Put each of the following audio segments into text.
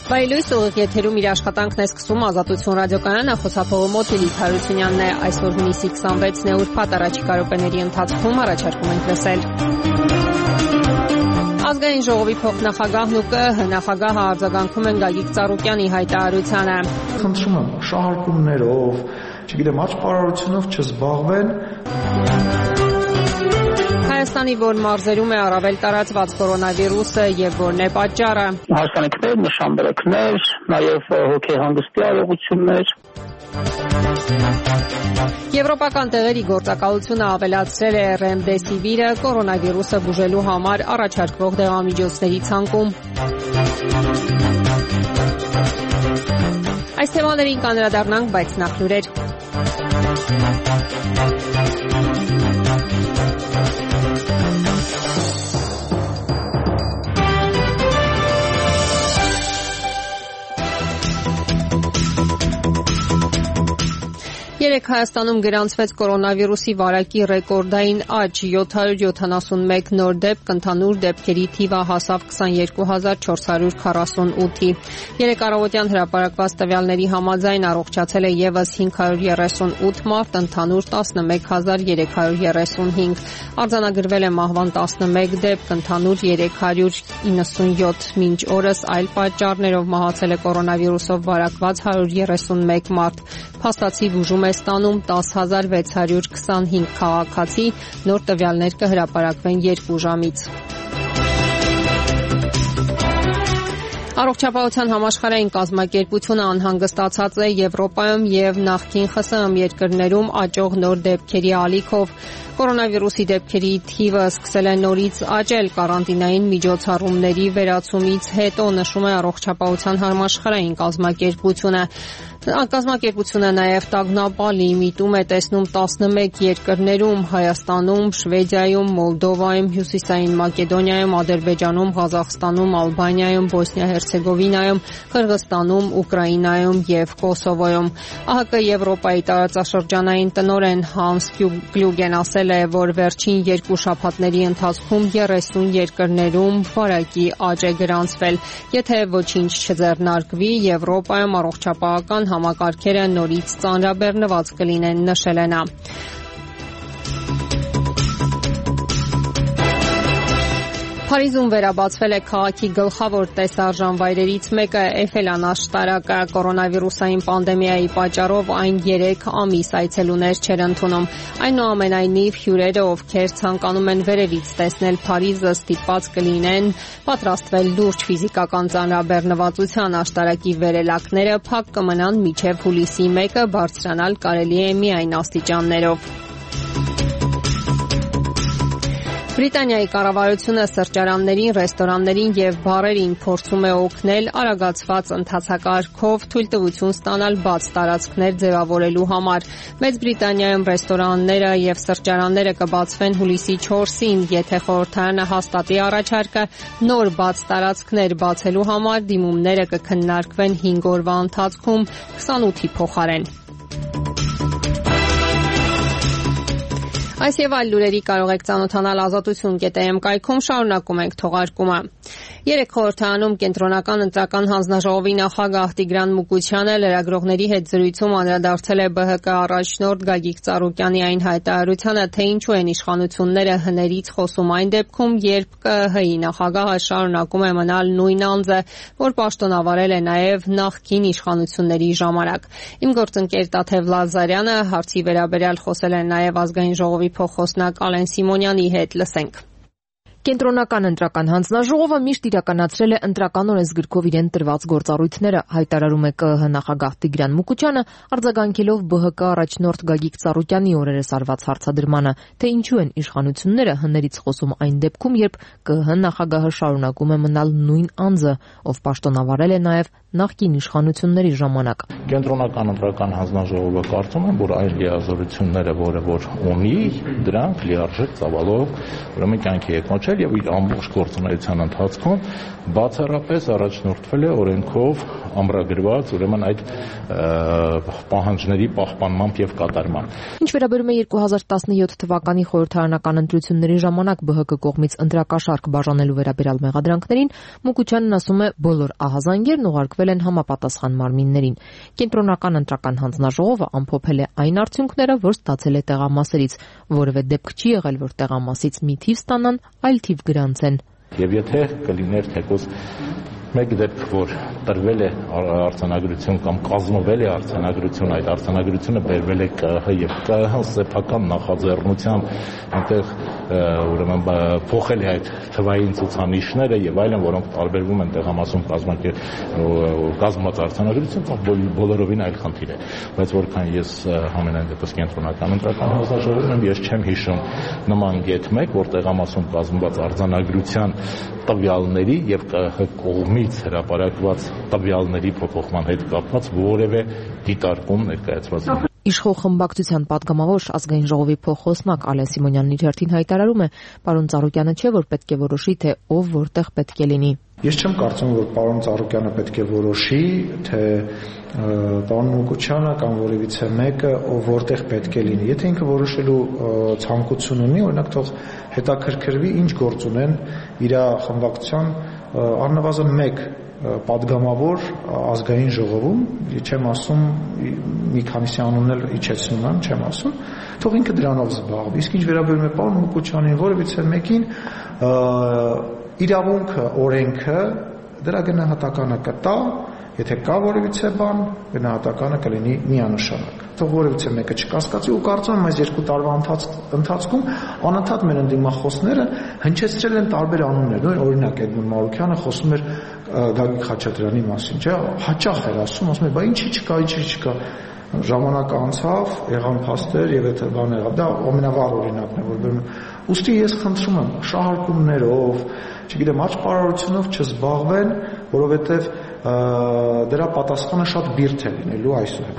Բայլույս ուղիղ եթերում իր աշխատանքն է սկսում Ազատություն ռադիոկայանը, խոսափողը Մոտիլի Հարությունյանն է։ Այսօր հունիսի 26-ն է, ուրբաթ առաջիկա րոպեների ընթացքում առաջարկում ենք լսել։ Ազգային ժողովի փոխնախագահն ու ԿԸՀ նախագահը արձագանքում են Գագիկ Ծառուկյանի հայտարարությանը։ Խնդրում եմ շահարկումներով, չգիտեմ, աճպարարությունով չզբաղվեն։ Հայաստանի որ մարզերում է առավել տարածված կորոնավիրուսը եւ որն է պատճառը։ Հարսանիքներ, նշանբերքներ, նաեւ հոգեհանգստի արարողություններ։ Եվրոպական տեղերի գործակալությունը ավելացրել է ռեմդեսիվիրը կորոնավիրուսը բուժելու համար առաջարկվող դեղամիջոցների ցանկում։ Այս թեմաներին կանդրադառնանք, բայց նախ լուրեր։ Երեկ Հայաստանում գրանցվեց կորոնավիրուսի վարակի ռեկորդային աճ, 771 նոր դեպք, ընդհանուր դեպքերի թիվը հասավ 22448-ի։ Երեկ առավոտյան հրապարակված տվյալների համաձայն առողջացել է եւս 538 մարդ, ընդհանուր 11335։ Արձանագրվել է մահվան 11 դեպք, ընդհանուր 397։ Մինչ օրս այլ պատճառներով մահացել է կորոնավիրուսով վարակված 131 մարդ։ Փաստացի բուժում է ստանում 10625 քաղաքացի, նոր տվյալներ կհրապարակվեն 2 ժամից։ Առողջապահության համաշխարհային կազմակերպությունը անհանգստացած է Եվրոպայում եւ նախկին ԽՍՀՄ երկրներում աճող նոր դեպքերի ալիքով։ Կորոնավիրուսի դեպքերի թիվը սկսել է նորից աճել կարանտինային միջոցառումների վերացումից հետո, նշում է Առողջապահության համաշխարհային կազմակերպությունը։ Կազմակերպությունը նաև տագնապա լիմիտում է տեսնում 11 երկրներում՝ Հայաստանում, Շվեդիայում, Մոլդովայում, Հյուսիսային Մակեդոնիայում, Ադրբեջանում, Ղազախստանում, Ալբանիայում, Բոսնիա-Հերցեգովինայում, Қырғызստանում, Ուկրաինայում եւ Կոսովոյում։ ԱՀԿ Եվրոպայի տարածաշրջանային տնօրեն Հանս Կլյուգեն ասել է, որ վերջին 2 շաբաթների ընթացքում 30 երկրներում վարակի աճ է գրանցվել։ Եթե ոչինչ չձեռնարկվի, Եվրոպայում առողջապահական համակարգերը նորից ծանրաբեռնված կլինեն, նշել է նա։ Փարիզում վերաբացվել է քաղաքի գլխավոր տեսարժան վայրերից մեկը՝ Էյֆելյան աշտարակը։ Կորոնավիրուսային պանդեմիայի պատճառով այն 3 ամիս այցելուներ չէր ընդունում։ Այնուամենայնիվ, հյուրերը, ովքեր ցանկանում են վերևից տեսնել Փարիզը, ստիպված կլինեն պատրաստվել լուրջ ֆիզիկական ծանրաբեռնվածության։ Աշտարակի վերելակները փակ կմնան մինչև հուլիսի 1-ը, բարձրանալ կարելի է միայն աստիճաններով։ Բրիտանիայի կառավարությունը սրճարաններին, ռեստորաններին եւ բարերին փորձում է օգնել արագացված ընթացակարգով թույլտվություն ստանալ բաց տարածքներ ձևավորելու համար։ Մեծ Բրիտանիայում ռեստորանները եւ սրճարանները կբացվեն հուլիսի 4-ին, եթե խորհրդարանը հաստատի առաջարկը, նոր բաց տարածքներ բացելու համար դիմումները կքննարկվեն 5 օրվա ընթացքում 28-ի փոխարեն։ Այս եւ այլ լուրերի կարող եք ծանոթանալ azatutun.am կայքում, շարունակում ենք թողարկումը։ Երեկ խորհրդարանում կենտրոնական ընտրական հանձնաժողովի նախագահ Տիգրան Մուկուչյանը լրագրողների հետ զրույցում անդրադարձել է ԲՀԿ առաջնորդ Գագիկ Ծառուկյանի այն հայտարարությանը, թե ինչու են իշխանությունները հներից խոսում այն դեպքում, երբ ԿԸՀ-ի նախագահը շարունակում է մնալ նույն անձը, որ պաշտոնավարել է նաև նախկին իշխանությունների ժամանակ։ Իմ գործընկեր Տաթև Լազարյանը հարցի վերաբերյալ խոսել է նաև ազգային ժողովի փոխխոսնակ Ալեն Սիմոնյանի հետ, լսենք։ Կենտրոնական ընտրական հանձնաժողովը միշտ իրականացրել է ընտրական օրենսգրքով իրեն տրված գործառույթները, հայտարարում է ԿԸՀ նախագահ Տիգրան Մուկուչյանը, արձագանքելով ԲՀԿ առաջնորդ Գագիկ Ծառուկյանի օրերս արված հարցադրմանը, թե ինչու են իշխանությունները հներից խոսում այն դեպքում, երբ ԿԸՀ նախագահը շարունակում է մնալ նույն անձը, ով պաշտոնավարել է նաև նախկին իշխանությունների ժամանակ։ Կենտրոնական ընտրական հանձնաժողովը կարծում է, որ այլ լիազորությունները, որը որ ունի, դրանք լիարժեք ծավալով ուրեմն կյանքի եկնոջ ճանաչել եւ իր ամբողջ գործունեության ընթացքում բացառապես առաջնորդվել է օրենքով ամրագրված ուրեմն այդ պահանջների պահպանմամբ եւ կատարմամբ։ Ինչ վերաբերում է 2017 թվականի խորհրդարանական ընտրությունների ժամանակ ԲՀԿ կողմից ընտրակաշառք բաժանելու վերաբերյալ մեղադրանքներին, Մուկուչյանն ասում է, բոլոր ահազանգերն ուղարկվել են համապատասխան մարմիններին։ Կենտրոնական ընտրական հանձնաժողովը ամփոփել է այն արդյունքները, որ ստացել է տեղամասերից, որևէ դեպք չի եղել, որ տեղամասից մի թիվ ստանան, այլ թիվ գրանցեն։ Եվ եթե կլիներ թեկուզ մեկ դեպք, որ տրվել է արձանագրություն կամ կազմվել է արձանագրություն, այդ արձանագրությունը բերվել է ԿԸՀ եւ ԿԸՀ սեփական նախաձեռնությամբ այնտեղ ուրեմն փոխել է այդ թվային ցուցանիշները եւ այլն, որոնք տարբերվում են տեղամասում կազմված արձանագրություն, բոլորովին այլ խնդիր է, բայց որքան ես համենայն դեպս կենտրոնական ընտրական հանձնաժողովում եմ, ես չեմ հիշում նման գետ մեկ, որ տեղամասում կազմված արձանագրության տվյալների եւ ԿԸՀ կողմից հրապարակված տվյալների փոփոխման հետ կապված որևէ դիտարկում ներկայացված է։ Իշխող խմբակցության պատգամավոր ազգային ժողովի փոխոսնակ Ալեն Սիմոնյանն իր հերթին հայտարարում է, պարոն Ծառուկյանը չէ, որ պետք է որոշի, թե ով որտեղ պետք է լինի։ Ես չեմ կարծում, որ պարոն Ծառուկյանը պետք է որոշի, թե պարոն Մուկուչյանը կամ որևիցե մեկը ով որտեղ պետք է լինի։ Եթե ինքը որոշելու ցանկություն ունի, օրինակ թող հետաքրքրվի, ինչ գործ ունեն իր խմբակցության առնվազն մեկ պատգամավոր ազգային ժողովում, չեմ ասում մի քանիսի անունն էլ իջեցնում եմ, չեմ ասում, թող ինքը դրանով զբաղվի։ Իսկ ինչ վերաբերում է պարոն Մուկուչյանին, որևիցե մեկին իրավունքը, օրենքը դրա գնահատականը կտա, եթե կա որևիցե բան, գնահատականը կլինի միանշանակ։ Թող որևիցե մեկը չկասկածի ու կարծում եմ այս 2 տարվա ընթացքում անընդհատ մեր ընդդիմախոսները հնչեցրել են տարբեր անուններ։ Օրինակ Էդմոն Մարուկյանը խոսում էր Գագիկ Խաչատրյանի մասին, չէ՞, հաճախ էր ասում է, բա ինչի չկա։ Ժամանակ անցավ, եղան փաստեր եւ այդ բանը եղավ։ Դա ամենավառ օրինակն է, որ բերում։ Ուստի ես խնդրում եմ շահարկումներով, չգիտեմ, աճպարարությունով չզբաղվեն, որովհետեւ դրա պատասխանը շատ բիրտ է լինելու այսօր։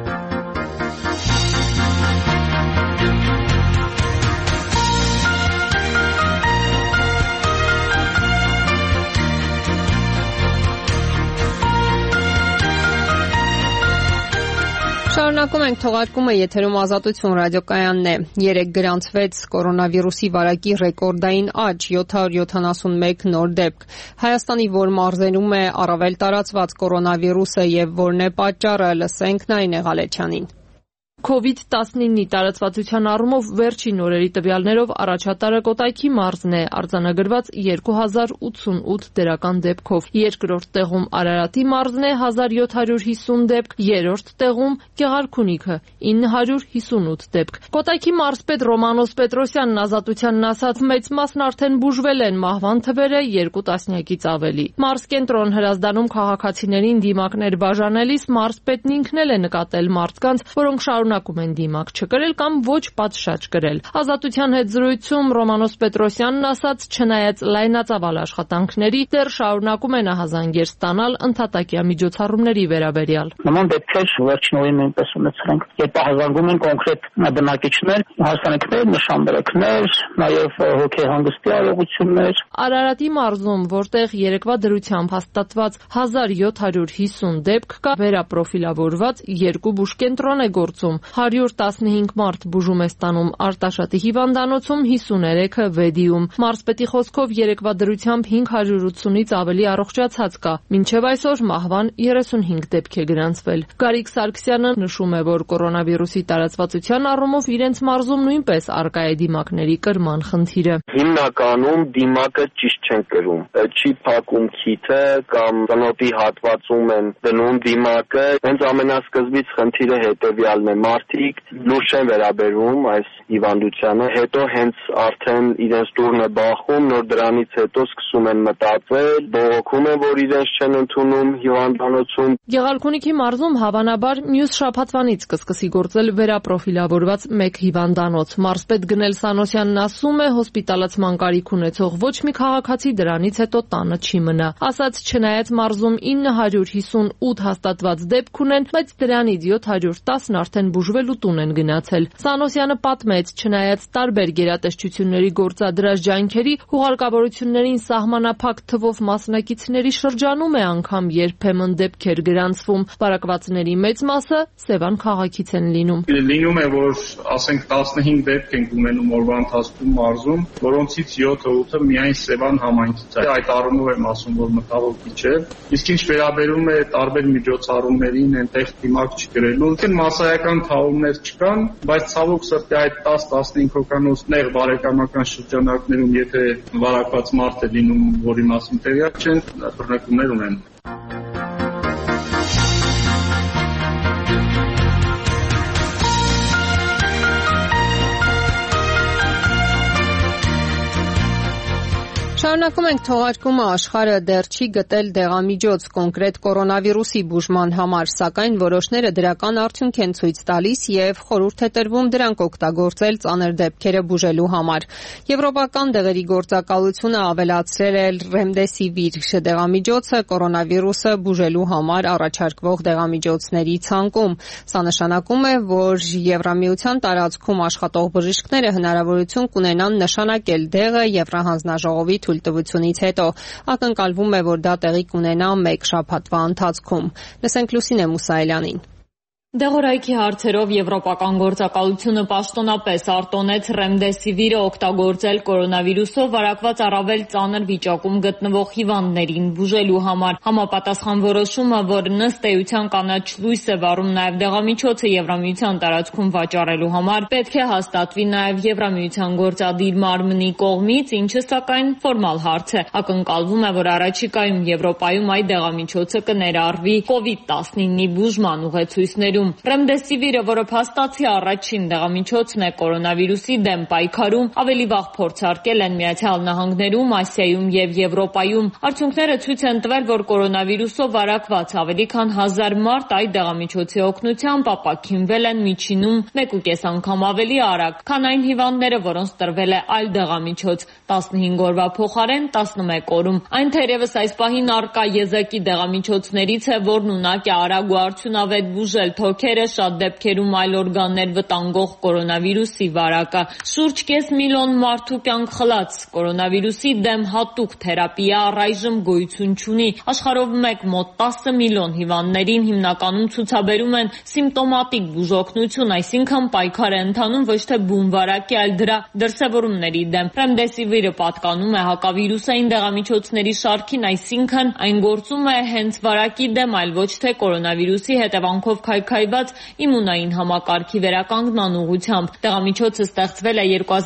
Շարունակում ենք թողարկումը, եթերում Ազատություն ռադիոկայանն է։ Երեկ գրանցվեց կորոնավիրուսի վարակի ռեկորդային աճ, 771 նոր դեպք։ Հայաստանի որ մարզերում է առավել տարածված կորոնավիրուսը եւ որն է պատճառը, լսենք Նայինե Ղալեչյանին։ COVID-19-ի տարածվածության առումով վերջին օրերի տվյալներով առաջատարը Կոտայքի մարզն է, արձանագրված 2088 դրական դեպքով։ Երկրորդ տեղում Արարատի մարզն է 1750 դեպք, երրորդ տեղում Գեղարքունիքը 958 դեպք։ Կոտայքի մարզպետ Ռոմանոս Պետրոսյանն Ազատությանն ասաց, մեծ մասն արդեն բուժվել են, մահվան թվերը 2 տասնյակից ավելի։ Մարզ կենտրոն Հրազդանում քաղաքացիներին դիմակներ բաժանելիս մարզպետն ինքն էլ է նկատել մարդկանց, որոնք շարունակում են դիմակ չկրել կամ ոչ պատշաճ կրել։ Ազատության հետ զրույցում Ռոմանոս Պետրոսյանն ասաց, չնայած լայնածավալ աշխատանքների, դեռ շարունակում են ահազանգեր ստանալ ընդհատակյա միջոցառումների վերաբերյալ։ Նման դեպքեր վերջին օրերին նույնպես ունեցել ենք, երբ ահազանգում են կոնկրետ բնակիչներ, հարսանիքներ, նշանբերակներ, նաև հոգեհանգստի արարողություններ։ Արարատի մարզում, որտեղ երեկվա դրությամբ հաստատված 1750 դեպք կա, վերապրոֆիլավորված 2 բուժկենտրոն է գործում։ 115 մարդ բուժում է ստանում Արտաշատի հիվանդանոցում, 53-ը Վեդիում։ Մարզպետի խոսքով երեկվա դրությամբ 580-ից ավելի առողջացած կա։ Մինչև այսօր մահվան 35 դեպք է գրանցվել։ Գարիկ Սարգսյանը նշում է, որ կորոնավիրուսի տարածվածության առումով իրենց մարզում նույնպես առկա է դիմակների կրման խնդիրը։ Հիմնականում դիմակը ճիշտ չեն կրում։ Չի փակում քիթը կամ ծնոտի հատվածում են դնում դիմակը։ Հենց ամենասկզբից խնդիրը հետևյալն է. մարդիկ լուրջ չեն վերաբերվում այս հիվանդությանը, հետո հենց արդեն իրենց դուրն է բախում, նոր դրանից հետո սկսում են մտածել, բողոքում են, որ իրենց չեն ընդունում հիվանդանոցում։ Գեղարքունիքի մարզում հավանաբար մյուս շաբաթվանից կսկսի գործել վերապրոֆիլավորված մեկ հիվանդանոց։ Մարզպետ Գնել Սանոսյանն ասում է, հոսպիտալացման կարիք ունեցող ոչ մի քաղաքացի դրանից հետո տանը չի մնա։ Ասաց, չնայած մարզում 958 հաստատված դեպք ունեն, բայց դրանից 710-ն արդեն բուժվելու տուն են գնացել։ Սանոսյանը պատմեց, չնայած տարբեր գերատեսչությունների գործադրած ջանքերի, հուղարկավորություններին սահմանափակ թվով մասնակիցների շրջանում է անգամ երբեմն դեպքեր գրանցվում։ Վարակվածների մեծ մասը Սևան քաղաքից են լինում։ Լինում է, որ ասենք 15 դեպք ենք ունենում օրվա ընթացքում մարզում, որոնցից 7-8-ը միայն Սևան համայնքից է։ Այդ առումով եմ ասում, որ մտահոգիչ է։ Իսկ ինչ վերաբերում է տարբեր միջոցառումներին, այնտեղ դիմակ չգրելու, մասսայական թաղումներ չկան, բայց ցավոք սրտի այդ 10-15 հոգանոց նեղ բարեկամական շրջանակներում, եթե վարակված մարդ է լինում, որի մասին տեղյակ չեն, բռնկումներ ունեն։ Շարունակում ենք թողարկումը, աշխարհը դեռ չի գտել դեղամիջոց կոնկրետ կորոնավիրուսի բուժման համար, սակայն որոշները դրական արդյունք են ցույց տալիս եւ խորհուրդ է տրվում դրանք օգտագործել ծանր դեպքերը բուժելու համար։ Եվրոպական դեղերի գործակալությունը ավելացրել է Remdesivir դեղամիջոցը կորոնավիրուսը բուժելու համար առաջարկվող դեղամիջոցների ցանկում։ Սա նշանակում է, որ Եվրամիության տարածքում աշխատող բժիշկները հնարավորություն կունենան նշանակել դեղը Եվրահանձնաժողովի թույլտվությունից հետո, ակնկալվում է, որ դա տեղի կունենա 1 շաբաթվա ընթացքում։ Լսենք Լուսինե Մուսայելյանին։ Դեղորայքի հարցերով Եվրոպական գործակալությունը պաշտոնապես արտոնեց Remdesivir-ը օգտագործել կորոնավիրուսով վարակված առավել ծանր վիճակում գտնվող հիվանդներին բուժելու համար։ Համապատասխան որոշումը, որ ըստ էության կանաչ լույս է վառում նաև դեղամիջոցը Եվրամիության տարածքում վաճառելու համար, պետք է հաստատվի նաև Եվրամիության գործադիր մարմնի կողմից, ինչը սակայն ֆորմալ հարց է։ Ակնկալվում է, որ առաջիկայում Եվրոպայում այդ դեղամիջոցը կներառվի COVID-19-ի բուժման ուղեցույցներում։ Remdesivir-ը, որը փաստացի առաջին դեղամիջոցն է կորոնավիրուսի դեմ պայքարում, ավելի վաղ փորձարկել են Միացյալ Նահանգներում, Ասիայում եւ Եվրոպայում։ Արդյունքները ցույց են տվել, որ կորոնավիրուսով վարակված ավելի քան 1000 մարդ այդ դեղամիջոցի օգնությամբ ապաքինվել են միջինում 1.5 անգամ ավելի արագ, քան այն հիվանդները, որոնց տրվել է այլ դեղամիջոց՝ 15 օրվա փոխարեն 11 օրում։ Այն թերևս այս պահին առկա եզակի դեղամիջոցներից է, որն ունակ է արագ ու արդյունավետ բուժել թոքերը, շատ դեպքերում այլ օրգաններ վտանգող կորոնավիրուսի վարակը։ Շուրջ կես միլիոն մարդու կյանք խլած կորոնավիրուսի դեմ հատուկ թերապիա առայժմ գոյություն չունի։ Աշխարհով մեկ մոտ 10 միլիոն հիվանդներին հիմնականում ցուցաբերում են սիմպտոմատիկ բուժօգնություն, այսինքն պայքար է ընթանում ոչ թե բունվարակի, այլ դրա դրսևորումների դեմ։ Remdesivir-ը պատկանում է հակավիրուսային դեղամիջոցների շարքին, այսինքն այն գործում է հենց վարակի դեմ, այլ ոչ թե կորոնավիրուսի հետևանքով քայքայված իմունային համակարգի վերականգնման ուղղությամբ։ Դեղամիջոցը ստեղծվել է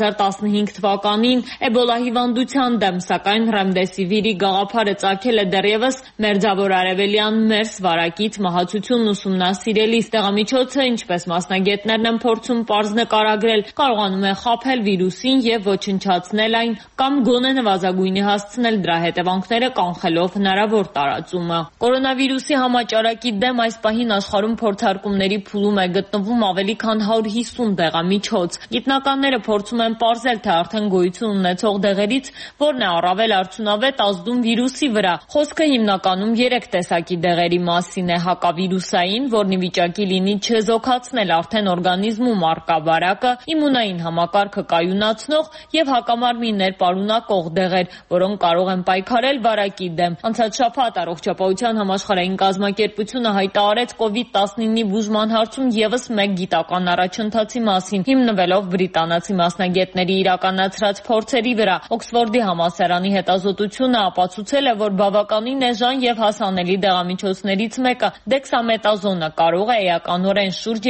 2015 թվականին Էբոլա հիվանդության դեմ, սակայն Remdesivir-ի գաղափարը ծագել է դեռևս Մերձավոր Արևելյան MERS վարակից մահացությունն ուսումնասիրելիս։ Դեղամիջոցը, ինչպես մասնագետներն են փորձում պարզ նկարագրել, կարողանում է խաբել վիրուսին եւ ոչնչացնել այն կամ գոնե նվազագույնի հասցնել դրա հետևանքները, կանխելով հնարավոր տարածումը։ Կորոնավիրուսի համաճարակի դեմ այս պահին աշխարհում փորձարկումների փուլում է գտնվում ավելի քան 150 դեղամիջոց։ Գիտնականները փորձում են պարզել, թե արդեն գոյություն ունեցող դեղերից որն է առավել արդյունավետ ազդում վիրուսի վրա։ Խոսքը հիմնականում 3 տեսակի դեղերի մասին է՝ հակավիրուսային, որն ի վիճակի լինի չեզոքացնել արդեն օրգանիզմում առկա վարակը, իմունային համակարգը կայունացնող եւ հակամարմիններ պարունակող դեղեր, որոնք կարող են պայքարել վարակի դեմ։ Անցած շաբաթ Առողջապահության համաշխարհային կազմակերպությունը հայտարարեց COVID-19-ի բուժման հարցում եւս մեկ գիտական առաջընթացի մասին, հիմնվելով բրիտանացի մասնագետների իրականացրած փորձերի վրա։ Օքսֆորդի համալսարանի հետազոտությունը ապացուցել է, որ բավականին էժան եւ հասանելի դեղամիջոցներից մեկը դեքսամետազոնը կարող է էականորեն շուրջ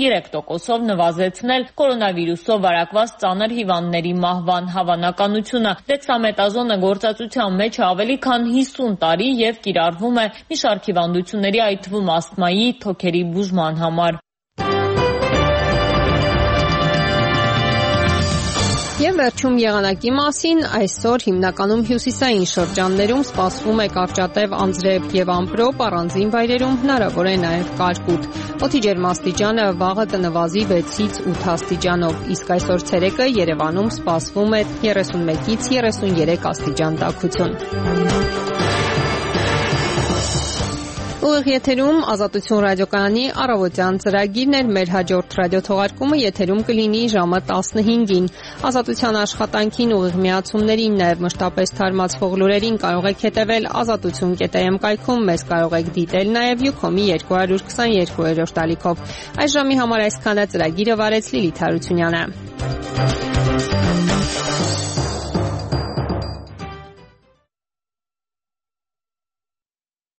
33%-ով նվազեցնել կորոնավիրուսով վարակված ծանր հիվանդների մահվան հավանականությունը։ Դեքսամետազոնը գործածության մեջ է ավելի քան 50 տարի եւ կիրառվում է մի շարք հիվանդությունների, այդ թվում ասթմայի, թոքերի բուժման համար։ Եվ վերջում եղանակի մասին, այսօր հիմնականում հյուսիսային շրջաններում սպասվում է կարճատև անձրև եւ ամպրոպ, առանձին վայրերում հնարավոր է նաեւ կարկուտ։ Օդի ջերմաստիճանը վաղը կնվազի 6-ից 8 աստիճանով, իսկ այսօր ցերեկը Երևանում սպասվում է 31-ից 33 աստիճան տաքություն։ Ուղիղ եթերում Ազատություն ռադիոկայանի առավոտյան ծրագիրն էր, մեր հաջորդ ռադիոթողարկումը եթերում կլինի ժամը 15-ին։ Ազատության աշխատանքին, ուղիղ միացումներին, նաև մշտապես թարմացվող լուրերին կարող եք հետևել azatutun.am կայքում, մեզ կարող եք դիտել նաև Յուքոմի 222 հեռուստալիքով։ Այս ժամի համար այսքանը, ծրագիրը վարեց Լիլիթ Հարությունյանը։